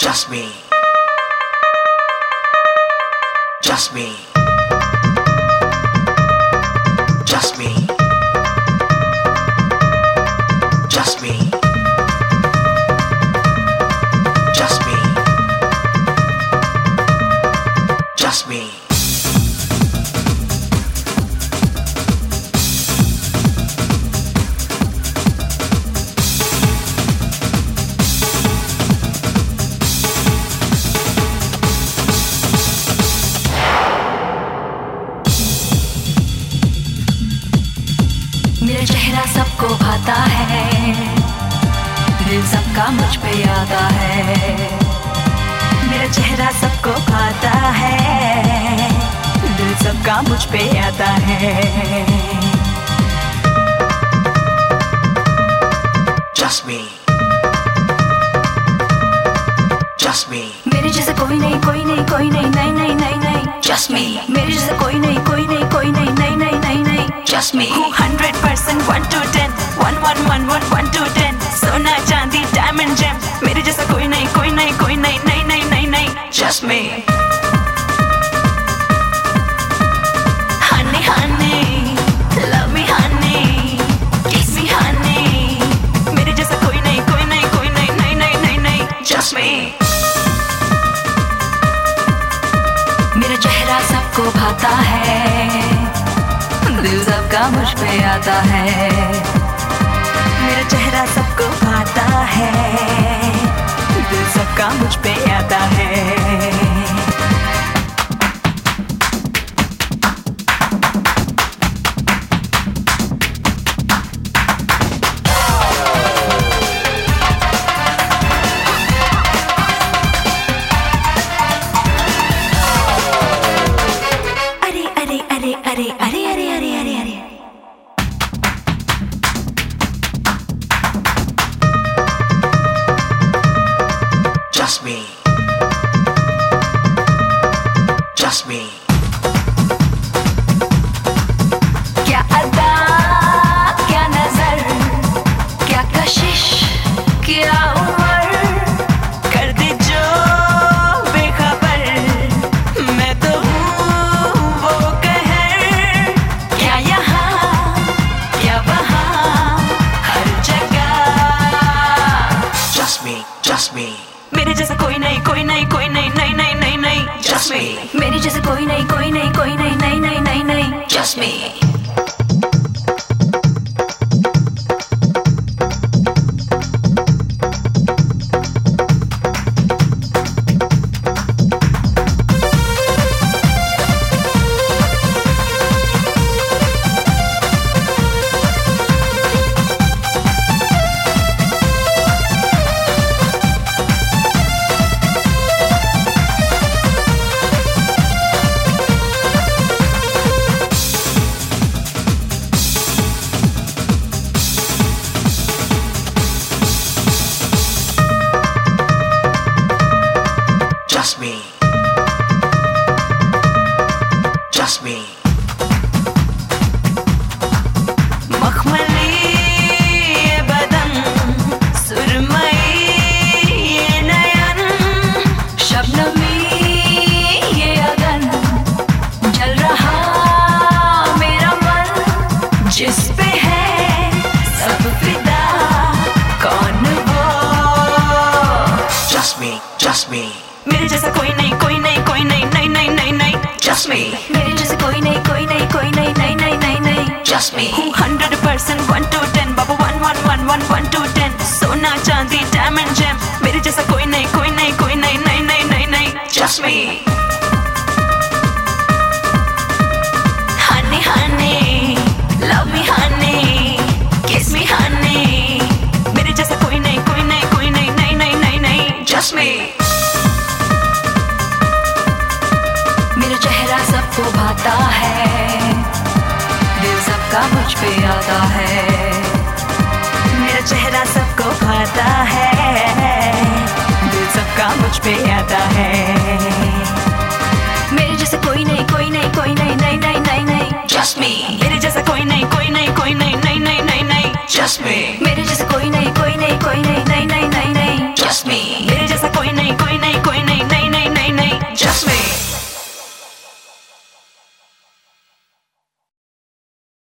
Just me. Just me. Just me. Just me. Just me. Just me. मेरा चेहरा सबको भाता है, दिल सबका मुझ पे आता है। मेरा चेहरा सबको भाता है, दिल सबका मुझ पे आता है। Just me. Just me. मेरे जैसा कोई नहीं, कोई नहीं, कोई नहीं, नहीं नहीं नहीं नहीं। Just me. मेरे जैसा कोई नहीं, कोई नहीं, कोई नहीं, नहीं नहीं नहीं नहीं। Just me. 100% 1 to 10, 1 1 1 1 1 to 10। सोना चांदी डायमंड जेम, मेरे जैसा कोई नहीं, कोई नहीं, कोई नहीं, नहीं नहीं नहीं नहीं। Just me. Honey honey, love me honey, kiss me honey। मेरे जैसा कोई नहीं, कोई नहीं, कोई नहीं, नहीं नहीं नहीं नहीं। Just me. मेरा चेहरा सबको भाता है, दिल सबका मुझ पे आता है। मेरा चेहरा सबको भाता है, दिल सबका मुझ पे आता है। अरे अरे अरे अरे अरे अरे अरे अरे अरे Just me. Just me. क्या अदा, क्या नजर, क्या कशिश, क्या उम्र, कर दे जो बेखबर, मैं तो हूँ वो कहर। क्या यहाँ, क्या वहाँ, हर जगह। Just me. Just me. मेरे जैसा कोई नहीं, कोई नहीं, कोई नहीं, नहीं नहीं नहीं नहीं। Just me. मेरे जैसा कोई नहीं, कोई नहीं, कोई नहीं, नहीं नहीं नहीं नहीं। Just me. Just me. Just me. मखमली ये बदन, सुरमई ये नयन, शबनमी ये अगन, जल रहा मेरा मन, जिस पे है सब फिदा, कौन वो। Just me. Just me. मेरे जैसा कोई नहीं, कोई नहीं, कोई नहीं, नहीं नहीं नहीं नहीं। Just me. मेरे जैसा कोई नहीं, कोई नहीं, कोई नहीं, नहीं नहीं नहीं नहीं। Just me. 100% 1 to 10, Babu 1 1 1 1 1 to 10। सोना चांदी डायमंड जेम, मेरे जैसा कोई नहीं, कोई नहीं, कोई नहीं, नहीं नहीं नहीं नहीं। Just me.